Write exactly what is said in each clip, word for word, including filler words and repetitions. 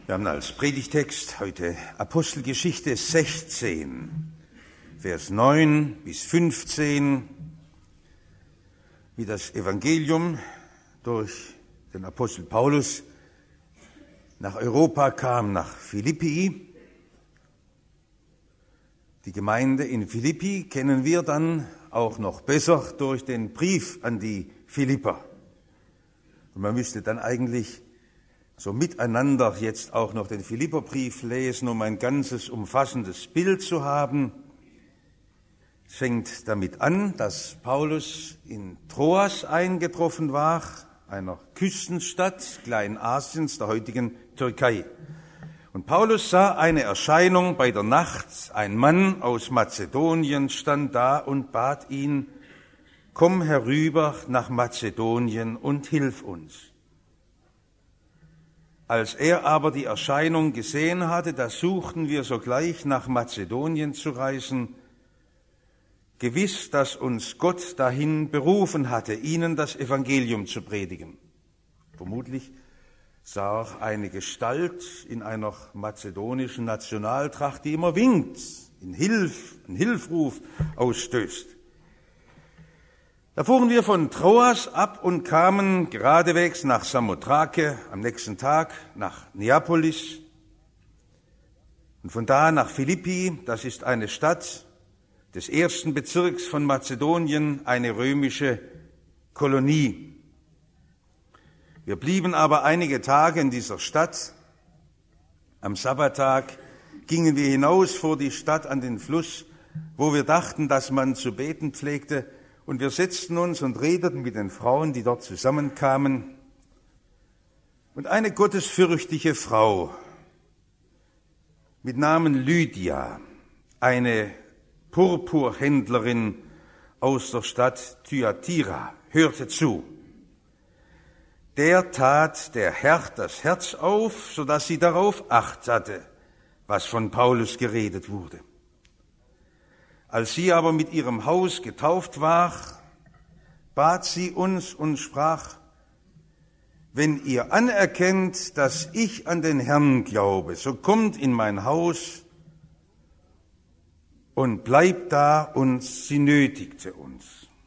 Wir haben als Predigtext heute Apostelgeschichte sechzehn, Vers neun bis fünfzehn, wie das Evangelium durch den Apostel Paulus nach Europa kam, nach Philippi. Die Gemeinde in Philippi kennen wir dann auch noch besser durch den Brief an die Philipper. Und man müsste dann eigentlich so miteinander jetzt auch noch den Philipperbrief lesen, um ein ganzes umfassendes Bild zu haben. Es fängt damit an, dass Paulus in Troas eingetroffen war, einer Küstenstadt Kleinasiens, der heutigen Türkei. Und Paulus sah eine Erscheinung bei der Nacht. Ein Mann aus Mazedonien stand da und bat ihn: Komm herüber nach Mazedonien und hilf uns. Als er aber die Erscheinung gesehen hatte, da suchten wir sogleich nach Mazedonien zu reisen, gewiss, dass uns Gott dahin berufen hatte, ihnen das Evangelium zu predigen. Vermutlich sah er eine Gestalt in einer mazedonischen Nationaltracht, die immer winkt, in Hilf, einen Hilfruf ausstößt. Da fuhren wir von Troas ab und kamen geradewegs nach Samothrake, am nächsten Tag nach Neapolis und von da nach Philippi. Das ist eine Stadt des ersten Bezirks von Mazedonien, eine römische Kolonie. Wir blieben aber einige Tage in dieser Stadt. Am Sabbattag gingen wir hinaus vor die Stadt an den Fluss, wo wir dachten, dass man zu beten pflegte. Und wir setzten uns und redeten mit den Frauen, die dort zusammenkamen. Und eine gottesfürchtige Frau mit Namen Lydia, eine Purpurhändlerin aus der Stadt Thyatira, hörte zu. Der tat der Herr das Herz auf, sodass sie darauf Acht hatte, was von Paulus geredet wurde. Als sie aber mit ihrem Haus getauft war, bat sie uns und sprach: Wenn ihr anerkennt, dass ich an den Herrn glaube, so kommt in mein Haus und bleibt da, und sie nötigte uns.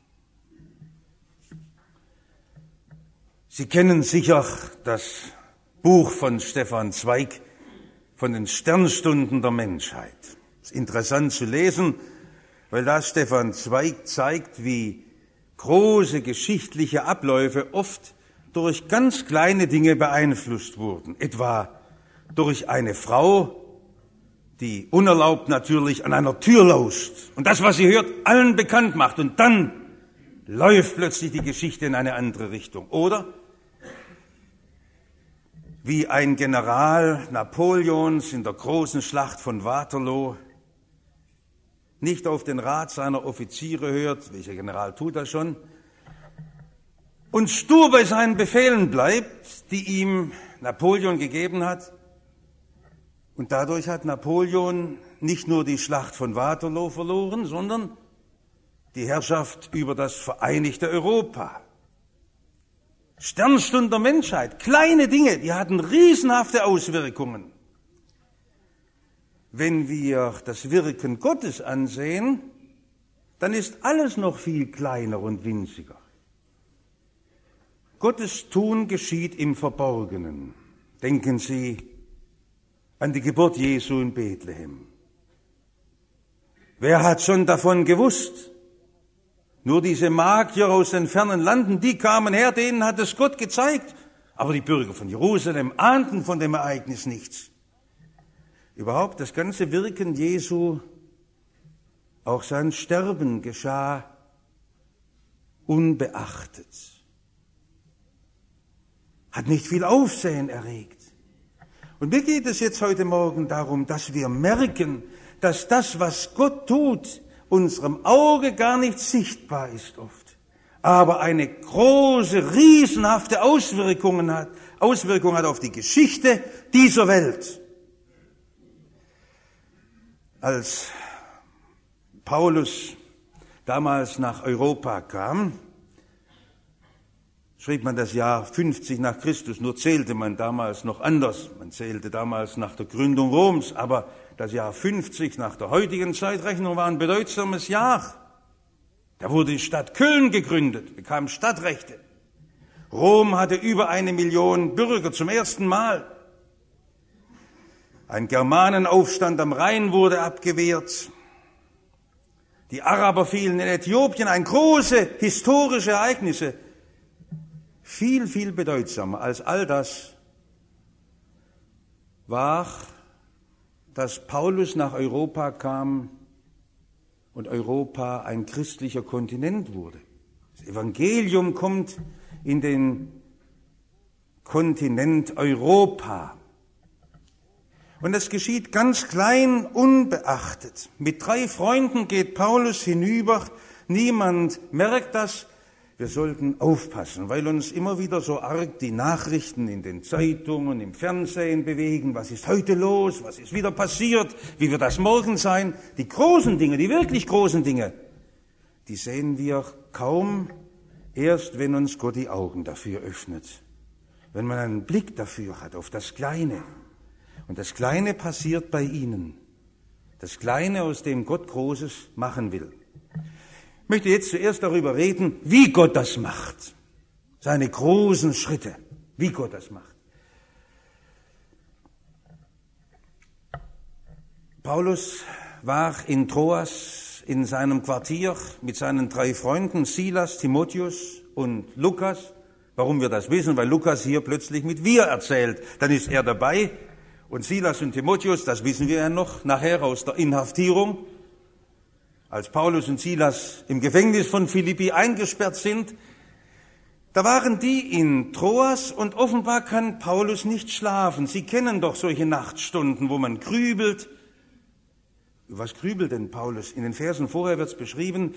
Sie kennen sicher das Buch von Stefan Zweig von den Sternstunden der Menschheit. Es ist interessant zu lesen, weil da Stefan Zweig zeigt, wie große geschichtliche Abläufe oft durch ganz kleine Dinge beeinflusst wurden. Etwa durch eine Frau, die unerlaubt natürlich an einer Tür lauscht und das, was sie hört, allen bekannt macht. Und dann läuft plötzlich die Geschichte in eine andere Richtung. Oder wie ein General Napoleons in der großen Schlacht von Waterloo nicht auf den Rat seiner Offiziere hört, welcher General tut das schon, und stur bei seinen Befehlen bleibt, die ihm Napoleon gegeben hat. Und dadurch hat Napoleon nicht nur die Schlacht von Waterloo verloren, sondern die Herrschaft über das vereinigte Europa. Sternstunde der Menschheit, kleine Dinge, die hatten riesenhafte Auswirkungen. Wenn wir das Wirken Gottes ansehen, dann ist alles noch viel kleiner und winziger. Gottes Tun geschieht im Verborgenen. Denken Sie an die Geburt Jesu in Bethlehem. Wer hat schon davon gewusst? Nur diese Magier aus den fernen Landen, die kamen her, denen hat es Gott gezeigt. Aber die Bürger von Jerusalem ahnten von dem Ereignis nichts. Überhaupt das ganze Wirken Jesu, auch sein Sterben geschah unbeachtet. Hat nicht viel Aufsehen erregt. Und mir geht es jetzt heute Morgen darum, dass wir merken, dass das, was Gott tut, unserem Auge gar nicht sichtbar ist oft, aber eine große, riesenhafte Auswirkungen hat, Auswirkungen hat auf die Geschichte dieser Welt. Als Paulus damals nach Europa kam, schrieb man das Jahr fünfzig nach Christus, nur zählte man damals noch anders. Man zählte damals nach der Gründung Roms, aber das Jahr fünfzig nach der heutigen Zeitrechnung war ein bedeutsames Jahr. Da wurde die Stadt Köln gegründet, bekam Stadtrechte. Rom hatte über eine Million Bürger zum ersten Mal. Ein Germanenaufstand am Rhein wurde abgewehrt. Die Araber fielen in Äthiopien, ein große historische Ereignisse. Viel, viel bedeutsamer als all das war, dass Paulus nach Europa kam und Europa ein christlicher Kontinent wurde. Das Evangelium kommt in den Kontinent Europa. Und es geschieht ganz klein, unbeachtet. Mit drei Freunden geht Paulus hinüber. Niemand merkt das. Wir sollten aufpassen, weil uns immer wieder so arg die Nachrichten in den Zeitungen, im Fernsehen bewegen. Was ist heute los? Was ist wieder passiert? Wie wird das morgen sein? Die großen Dinge, die wirklich großen Dinge, die sehen wir kaum erst, wenn uns Gott die Augen dafür öffnet. Wenn man einen Blick dafür hat, auf das Kleine. Und das Kleine passiert bei ihnen. Das Kleine, aus dem Gott Großes machen will. Ich möchte jetzt zuerst darüber reden, wie Gott das macht. Seine großen Schritte, wie Gott das macht. Paulus war in Troas in seinem Quartier mit seinen drei Freunden Silas, Timotheus und Lukas. Warum wir das wissen? Weil Lukas hier plötzlich mit wir erzählt. Dann ist er dabei. Und Silas und Timotheus, das wissen wir ja noch, nachher aus der Inhaftierung, als Paulus und Silas im Gefängnis von Philippi eingesperrt sind, da waren die in Troas und offenbar kann Paulus nicht schlafen. Sie kennen doch solche Nachtstunden, wo man grübelt. Was grübelt denn Paulus? In den Versen vorher wird es beschrieben,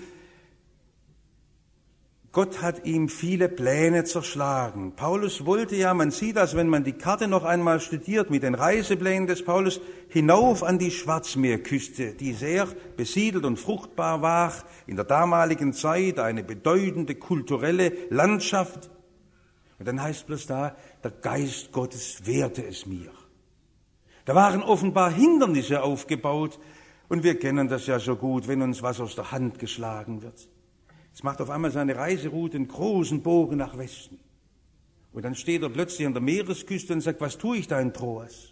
Gott hat ihm viele Pläne zerschlagen. Paulus wollte ja, man sieht das, wenn man die Karte noch einmal studiert, mit den Reiseplänen des Paulus, hinauf an die Schwarzmeerküste, die sehr besiedelt und fruchtbar war, in der damaligen Zeit eine bedeutende kulturelle Landschaft. Und dann heißt bloß da, der Geist Gottes wehrte es mir. Da waren offenbar Hindernisse aufgebaut und wir kennen das ja so gut, wenn uns was aus der Hand geschlagen wird. Es macht auf einmal seine Reiseroute einen großen Bogen nach Westen. Und dann steht er plötzlich an der Meeresküste und sagt, was tue ich da in Troas?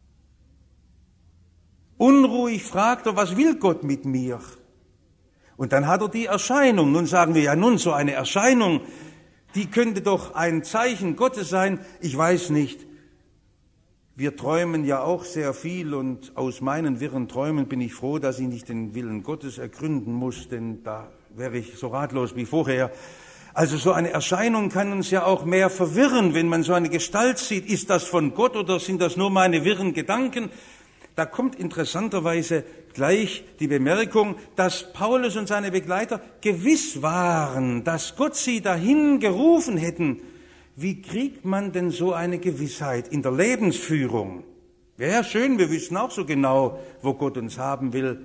Unruhig fragt er, was will Gott mit mir? Und dann hat er die Erscheinung. Nun sagen wir ja, nun so eine Erscheinung, die könnte doch ein Zeichen Gottes sein. Ich weiß nicht. Wir träumen ja auch sehr viel und aus meinen wirren Träumen bin ich froh, dass ich nicht den Willen Gottes ergründen muss, denn da wäre ich so ratlos wie vorher. Also so eine Erscheinung kann uns ja auch mehr verwirren, wenn man so eine Gestalt sieht. Ist das von Gott oder sind das nur meine wirren Gedanken? Da kommt interessanterweise gleich die Bemerkung, dass Paulus und seine Begleiter gewiss waren, dass Gott sie dahin gerufen hätten. Wie kriegt man denn so eine Gewissheit in der Lebensführung? Wäre ja schön, wir wissen auch so genau, wo Gott uns haben will.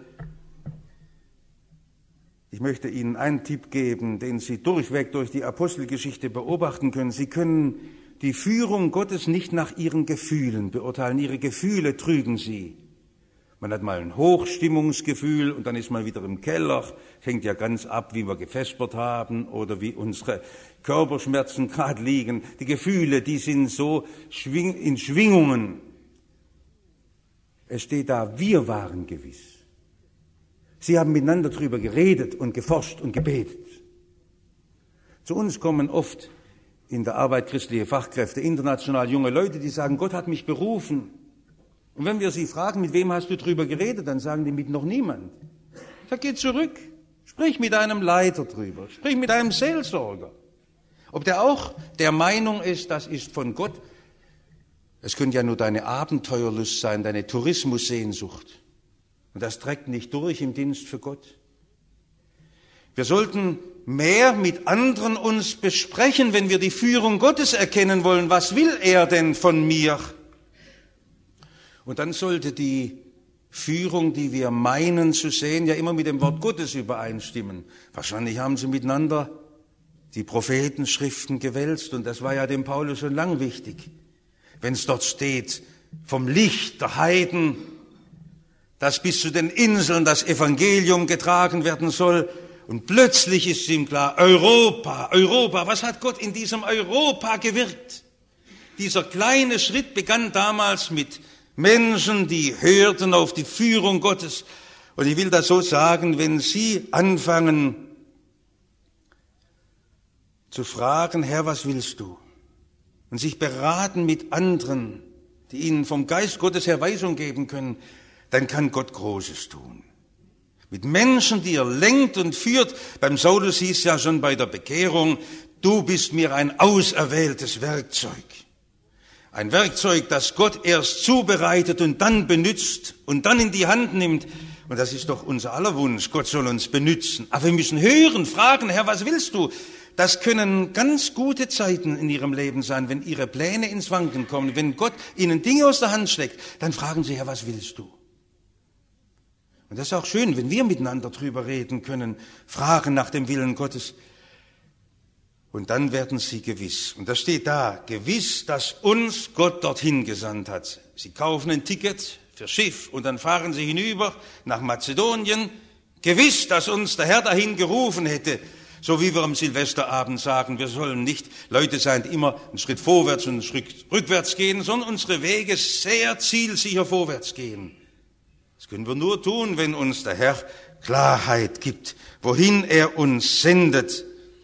Ich möchte Ihnen einen Tipp geben, den Sie durchweg durch die Apostelgeschichte beobachten können. Sie können die Führung Gottes nicht nach Ihren Gefühlen beurteilen. Ihre Gefühle trügen Sie. Man hat mal ein Hochstimmungsgefühl und dann ist man wieder im Keller. Hängt ja ganz ab, wie wir gefespert haben oder wie unsere Körperschmerzen gerade liegen. Die Gefühle, die sind so in Schwingungen. Es steht da, wir waren gewiss. Sie haben miteinander darüber geredet und geforscht und gebetet. Zu uns kommen oft in der Arbeit christliche Fachkräfte, international junge Leute, die sagen, Gott hat mich berufen. Und wenn wir sie fragen, mit wem hast du darüber geredet, dann sagen die, mit noch niemand. Ich sage, geh zurück, sprich mit einem Leiter drüber, sprich mit einem Seelsorger. Ob der auch der Meinung ist, das ist von Gott. Es könnte ja nur deine Abenteuerlust sein, deine Tourismussehnsucht. Und das trägt nicht durch im Dienst für Gott. Wir sollten mehr mit anderen uns besprechen, wenn wir die Führung Gottes erkennen wollen. Was will er denn von mir? Und dann sollte die Führung, die wir meinen zu sehen, ja immer mit dem Wort Gottes übereinstimmen. Wahrscheinlich haben sie miteinander die Prophetenschriften gewälzt, und das war ja dem Paulus schon lang wichtig. Wenn es dort steht, vom Licht der Heiden, dass bis zu den Inseln das Evangelium getragen werden soll, und plötzlich ist ihm klar, Europa, Europa, was hat Gott in diesem Europa gewirkt? Dieser kleine Schritt begann damals mit Menschen, die hörten auf die Führung Gottes. Und ich will das so sagen, wenn Sie anfangen zu fragen, Herr, was willst du? Und sich beraten mit anderen, die Ihnen vom Geist Gottes her Weisung geben können, dann kann Gott Großes tun. Mit Menschen, die er lenkt und führt. Beim Saulus hieß ja schon bei der Bekehrung, du bist mir ein auserwähltes Werkzeug. Ein Werkzeug, das Gott erst zubereitet und dann benützt und dann in die Hand nimmt. Und das ist doch unser aller Wunsch, Gott soll uns benützen. Aber wir müssen hören, fragen, Herr, was willst du? Das können ganz gute Zeiten in Ihrem Leben sein, wenn Ihre Pläne ins Wanken kommen. Wenn Gott Ihnen Dinge aus der Hand schlägt, dann fragen Sie, Herr, was willst du? Und das ist auch schön, wenn wir miteinander drüber reden können, fragen nach dem Willen Gottes. Und dann werden Sie gewiss, und das steht da, gewiss, dass uns Gott dorthin gesandt hat. Sie kaufen ein Ticket für Schiff und dann fahren Sie hinüber nach Mazedonien. Gewiss, dass uns der Herr dahin gerufen hätte, so wie wir am Silvesterabend sagen, wir sollen nicht Leute sein, die immer einen Schritt vorwärts und einen Schritt rückwärts gehen, sondern unsere Wege sehr zielsicher vorwärts gehen. Das können wir nur tun, wenn uns der Herr Klarheit gibt, wohin er uns sendet.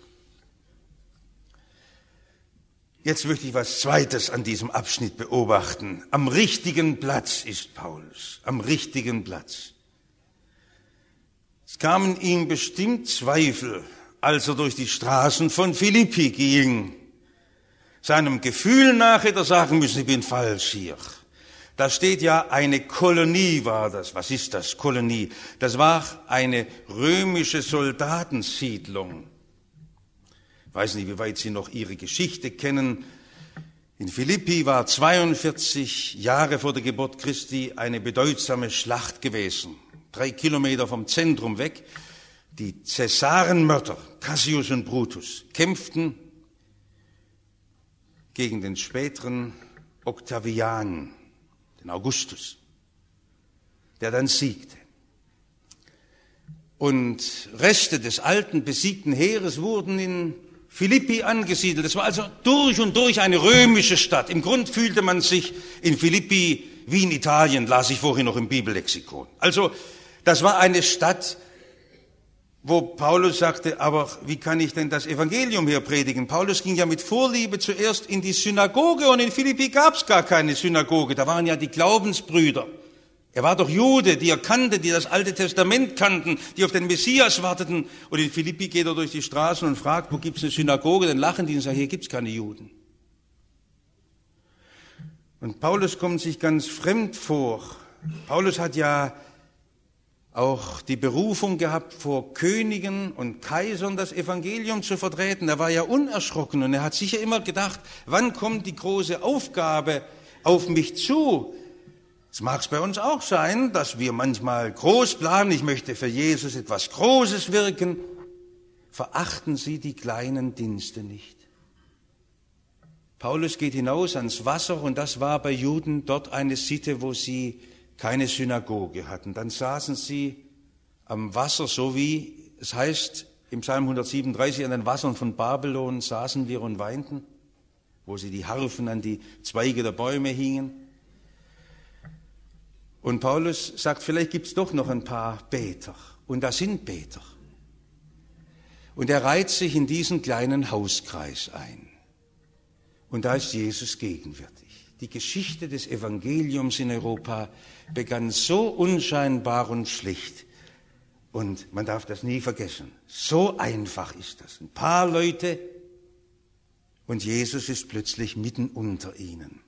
Jetzt möchte ich was Zweites an diesem Abschnitt beobachten. Am richtigen Platz ist Paulus, am richtigen Platz. Es kamen ihm bestimmt Zweifel, als er durch die Straßen von Philippi ging. Seinem Gefühl nach hätte er sagen müssen, ich bin falsch hier. Da steht ja, eine Kolonie war das. Was ist das, Kolonie? Das war eine römische Soldatensiedlung. Ich weiß nicht, wie weit Sie noch Ihre Geschichte kennen. In Philippi war zweiundvierzig Jahre vor der Geburt Christi eine bedeutsame Schlacht gewesen. Drei Kilometer vom Zentrum weg. Die Cäsarenmörder, Cassius und Brutus, kämpften gegen den späteren Octavian, den Augustus, der dann siegte. Und Reste des alten besiegten Heeres wurden in Philippi angesiedelt. Es war also durch und durch eine römische Stadt. Im Grund fühlte man sich in Philippi wie in Italien, las ich vorhin noch im Bibellexikon. Also das war eine Stadt, wo Paulus sagte, aber wie kann ich denn das Evangelium hier predigen? Paulus ging ja mit Vorliebe zuerst in die Synagoge und in Philippi gab es gar keine Synagoge. Da waren ja die Glaubensbrüder. Er war doch Jude, die er kannte, die das Alte Testament kannten, die auf den Messias warteten. Und in Philippi geht er durch die Straßen und fragt, wo gibt's eine Synagoge? Dann lachen die und sagen, hier gibt's keine Juden. Und Paulus kommt sich ganz fremd vor. Paulus hat ja auch die Berufung gehabt, vor Königen und Kaisern das Evangelium zu vertreten. Er war ja unerschrocken und er hat sicher immer gedacht, wann kommt die große Aufgabe auf mich zu? Es mag es bei uns auch sein, dass wir manchmal groß planen, ich möchte für Jesus etwas Großes wirken. Verachten Sie die kleinen Dienste nicht. Paulus geht hinaus ans Wasser und das war bei Juden dort eine Sitte, wo sie keine Synagoge hatten. Dann saßen sie am Wasser, so wie es heißt im Psalm hundertsiebenunddreißig, an den Wassern von Babylon saßen wir und weinten, wo sie die Harfen an die Zweige der Bäume hingen. Und Paulus sagt, vielleicht gibt es doch noch ein paar Beter. Und da sind Beter. Und er reiht sich in diesen kleinen Hauskreis ein. Und da ist Jesus gegenwärtig. Die Geschichte des Evangeliums in Europa begann so unscheinbar und schlicht. Und man darf das nie vergessen. So einfach ist das. Ein paar Leute und Jesus ist plötzlich mitten unter ihnen.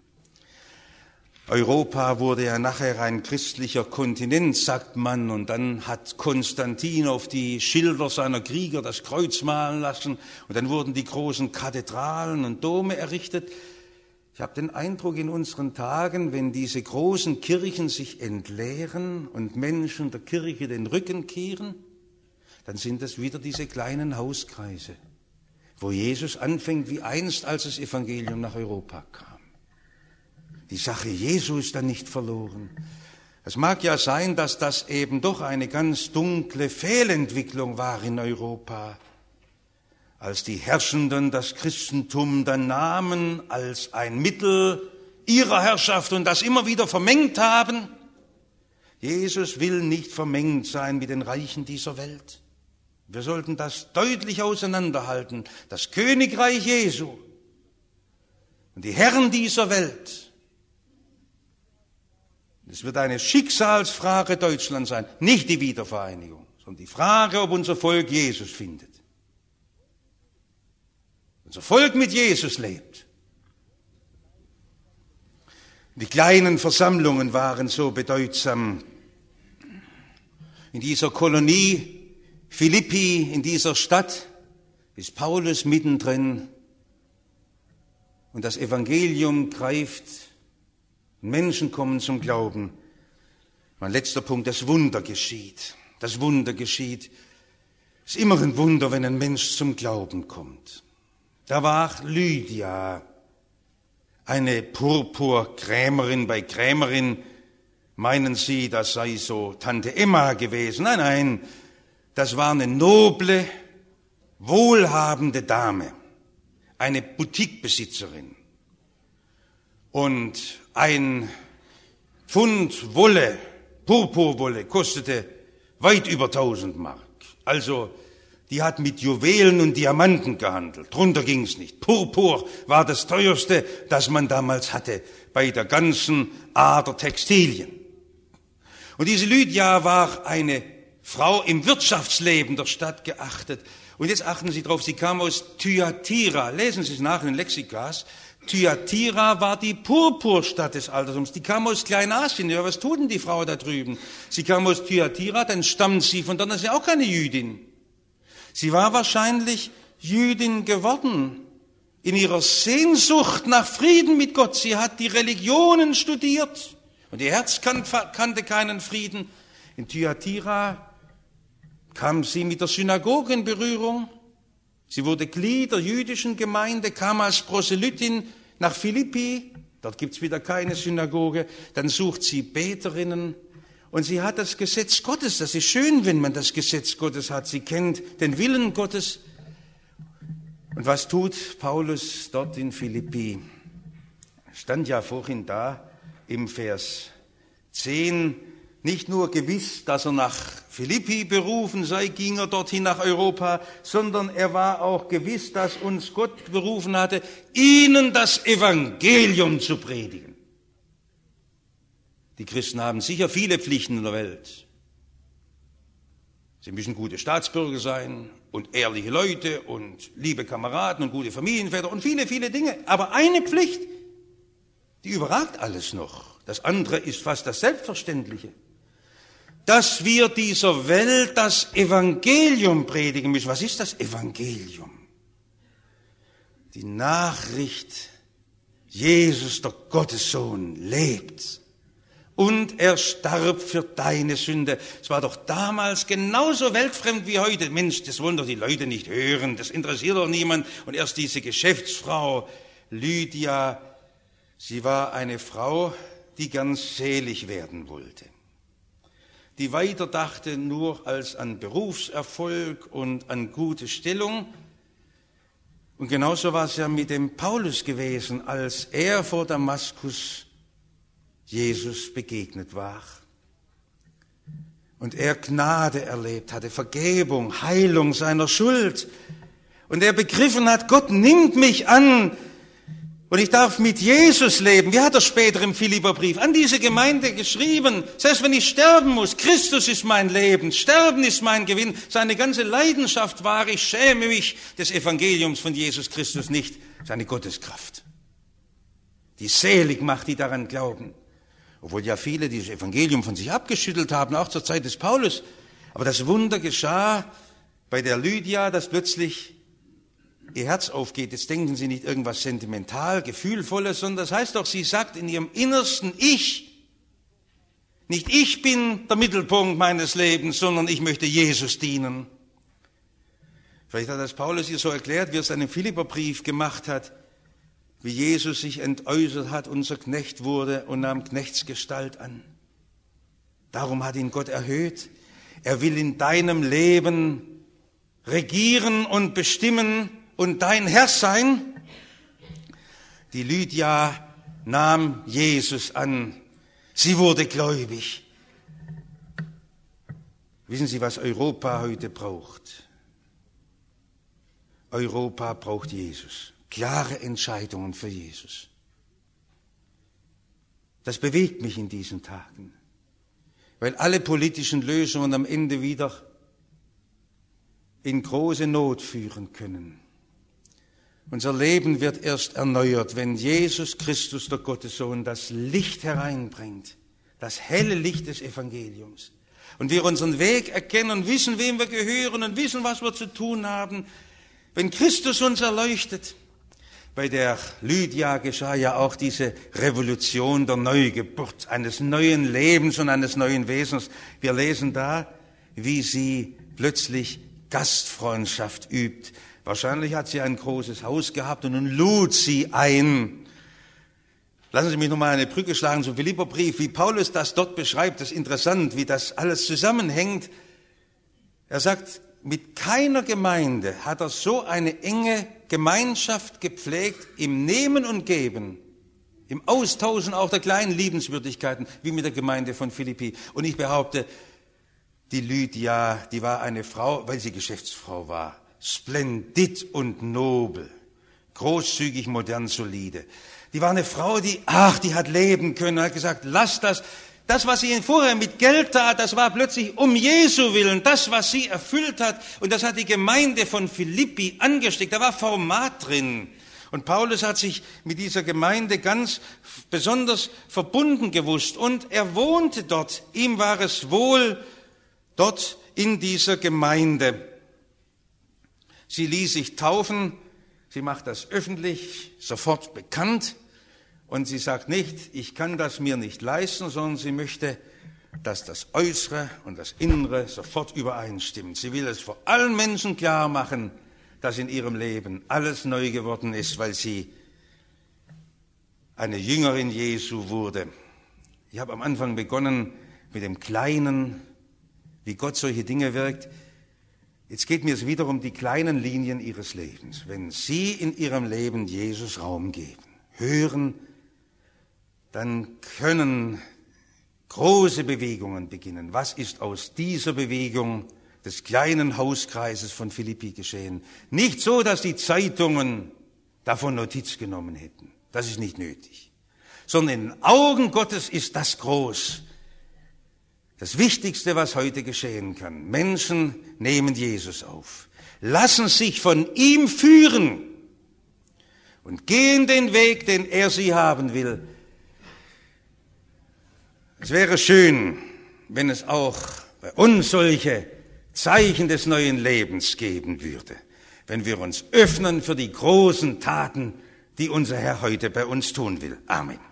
Europa wurde ja nachher ein christlicher Kontinent, sagt man, und dann hat Konstantin auf die Schilder seiner Krieger das Kreuz malen lassen und dann wurden die großen Kathedralen und Dome errichtet. Ich habe den Eindruck, in unseren Tagen, wenn diese großen Kirchen sich entleeren und Menschen der Kirche den Rücken kehren, dann sind das wieder diese kleinen Hauskreise. wo Jesus anfängt, wie einst, als das Evangelium nach Europa kam. Die Sache Jesu ist dann nicht verloren. Es mag ja sein, dass das eben doch eine ganz dunkle Fehlentwicklung war in Europa, als die Herrschenden das Christentum dann nahmen als ein Mittel ihrer Herrschaft und das immer wieder vermengt haben. Jesus will nicht vermengt sein mit den Reichen dieser Welt. Wir sollten das deutlich auseinanderhalten. Das Königreich Jesu und die Herren dieser Welt. Es wird eine Schicksalsfrage Deutschlands sein, nicht die Wiedervereinigung, sondern die Frage, ob unser Volk Jesus findet. Unser Volk mit Jesus lebt. Die kleinen Versammlungen waren so bedeutsam. In dieser Kolonie Philippi, in dieser Stadt, ist Paulus mittendrin und das Evangelium greift und Menschen kommen zum Glauben. Mein letzter Punkt, das Wunder geschieht. Das Wunder geschieht. Es ist immer ein Wunder, wenn ein Mensch zum Glauben kommt. Da war Lydia, eine Purpurkrämerin. Bei Krämerin meinen Sie, das sei so Tante Emma gewesen. Nein, nein, das war eine noble, wohlhabende Dame, eine Boutiquebesitzerin. Und ein Pfund Wolle, Purpurwolle, kostete weit über tausend Mark. Also die hat mit Juwelen und Diamanten gehandelt. Drunter ging es nicht. Purpur war das teuerste, das man damals hatte bei der ganzen Ader Textilien. Und diese Lydia war eine Frau im Wirtschaftsleben der Stadt geachtet. Und jetzt achten Sie drauf, sie kam aus Thyatira. Lesen Sie es nach in den Lexikas. Thyatira war die Purpurstadt des Altertums. Die kam aus Kleinasien. Ja, was tut denn die Frau da drüben? Sie kam aus Thyatira, dann stammt sie von dort. Das ist ja auch keine Jüdin. Sie war wahrscheinlich Jüdin geworden in ihrer Sehnsucht nach Frieden mit Gott. Sie hat die Religionen studiert und ihr Herz kannte keinen Frieden. In Thyatira kam sie mit der Synagoge in Berührung. Sie wurde Glied der jüdischen Gemeinde, kam als Proselytin nach Philippi. Dort gibt's wieder keine Synagoge. Dann sucht sie Beterinnen. Und sie hat das Gesetz Gottes. Das ist schön, wenn man das Gesetz Gottes hat. Sie kennt den Willen Gottes. Und was tut Paulus dort in Philippi? Stand ja vorhin da im Vers zehn. Nicht nur gewiss, dass er nach Philippi berufen sei, ging er dorthin nach Europa, sondern er war auch gewiss, dass uns Gott berufen hatte, ihnen das Evangelium zu predigen. Die Christen haben sicher viele Pflichten in der Welt. Sie müssen gute Staatsbürger sein und ehrliche Leute und liebe Kameraden und gute Familienväter und viele, viele Dinge. Aber eine Pflicht, die überragt alles noch. Das andere ist fast das Selbstverständliche. Dass wir dieser Welt das Evangelium predigen müssen. Was ist das Evangelium? Die Nachricht, Jesus, der Gottessohn, lebt. Und er starb für deine Sünde. Es war doch damals genauso weltfremd wie heute. Mensch, das wollen doch die Leute nicht hören. Das interessiert doch niemand. Und erst diese Geschäftsfrau Lydia, sie war eine Frau, die ganz selig werden wollte. Die weiter dachte nur als an Berufserfolg und an gute Stellung. Und genauso war es ja mit dem Paulus gewesen, als er vor Damaskus Jesus begegnet war. Und er Gnade erlebt hatte, Vergebung, Heilung seiner Schuld. Und er begriffen hat, Gott nimmt mich an. Und ich darf mit Jesus leben. Wie hat er später im Philipperbrief an diese Gemeinde geschrieben? Selbst wenn ich sterben muss, Christus ist mein Leben, Sterben ist mein Gewinn. Seine ganze Leidenschaft war, ich schäme mich des Evangeliums von Jesus Christus nicht. Seine Gotteskraft. Die selig macht, die daran glauben. Obwohl ja viele dieses Evangelium von sich abgeschüttelt haben, auch zur Zeit des Paulus. Aber das Wunder geschah bei der Lydia, dass plötzlich ihr Herz aufgeht. Jetzt denken Sie nicht irgendwas sentimental, gefühlvolles, sondern das heißt doch, sie sagt in ihrem Innersten, ich, nicht ich bin der Mittelpunkt meines Lebens, sondern ich möchte Jesus dienen. Vielleicht hat das Paulus hier so erklärt, wie er es dann im Philipperbrief gemacht hat, wie Jesus sich entäußert hat, unser Knecht wurde und nahm Knechtsgestalt an. Darum hat ihn Gott erhöht. Er will in deinem Leben regieren und bestimmen und dein Herr sein. Die Lydia nahm Jesus an. Sie wurde gläubig. Wissen Sie, was Europa heute braucht? Europa braucht Jesus. Klare Entscheidungen für Jesus. Das bewegt mich in diesen Tagen, weil alle politischen Lösungen am Ende wieder in große Not führen können. Unser Leben wird erst erneuert, wenn Jesus Christus, der Gottessohn, das Licht hereinbringt, das helle Licht des Evangeliums. Und wir unseren Weg erkennen und wissen, wem wir gehören und wissen, was wir zu tun haben, wenn Christus uns erleuchtet. Bei der Lydia geschah ja auch diese Revolution der Neugeburt, eines neuen Lebens und eines neuen Wesens. Wir lesen da, wie sie plötzlich Gastfreundschaft übt. Wahrscheinlich hat sie ein großes Haus gehabt und nun lud sie ein. Lassen Sie mich nochmal eine Brücke schlagen zum Philipperbrief. Wie Paulus das dort beschreibt, das ist interessant, wie das alles zusammenhängt. Er sagt, mit keiner Gemeinde hat er so eine enge Gemeinschaft gepflegt im Nehmen und Geben, im Austauschen auch der kleinen Liebenswürdigkeiten, wie mit der Gemeinde von Philippi. Und ich behaupte, die Lydia, die war eine Frau, weil sie Geschäftsfrau war, splendid und nobel, großzügig, modern, solide. Die war eine Frau, die, ach, die hat leben können, hat gesagt, lass das. Das, was sie vorher mit Geld tat, das war plötzlich um Jesu willen, das, was sie erfüllt hat. Und das hat die Gemeinde von Philippi angesteckt. Da war Format drin. Und Paulus hat sich mit dieser Gemeinde ganz besonders verbunden gewusst. Und er wohnte dort. Ihm war es wohl dort in dieser Gemeinde. Sie ließ sich taufen. Sie macht das öffentlich, sofort bekannt. Und sie sagt nicht, ich kann das mir nicht leisten, sondern sie möchte, dass das Äußere und das Innere sofort übereinstimmen. Sie will es vor allen Menschen klar machen, dass in ihrem Leben alles neu geworden ist, weil sie eine Jüngerin Jesu wurde. Ich habe am Anfang begonnen mit dem Kleinen, wie Gott solche Dinge wirkt. Jetzt geht mir es wieder um die kleinen Linien ihres Lebens. Wenn Sie in Ihrem Leben Jesus Raum geben, hören, dann können große Bewegungen beginnen. Was ist aus dieser Bewegung des kleinen Hauskreises von Philippi geschehen? Nicht so, dass die Zeitungen davon Notiz genommen hätten. Das ist nicht nötig. Sondern in den Augen Gottes ist das groß. Das Wichtigste, was heute geschehen kann. Menschen nehmen Jesus auf, lassen sich von ihm führen und gehen den Weg, den er sie haben will. Es wäre schön, wenn es auch bei uns solche Zeichen des neuen Lebens geben würde, wenn wir uns öffnen für die großen Taten, die unser Herr heute bei uns tun will. Amen.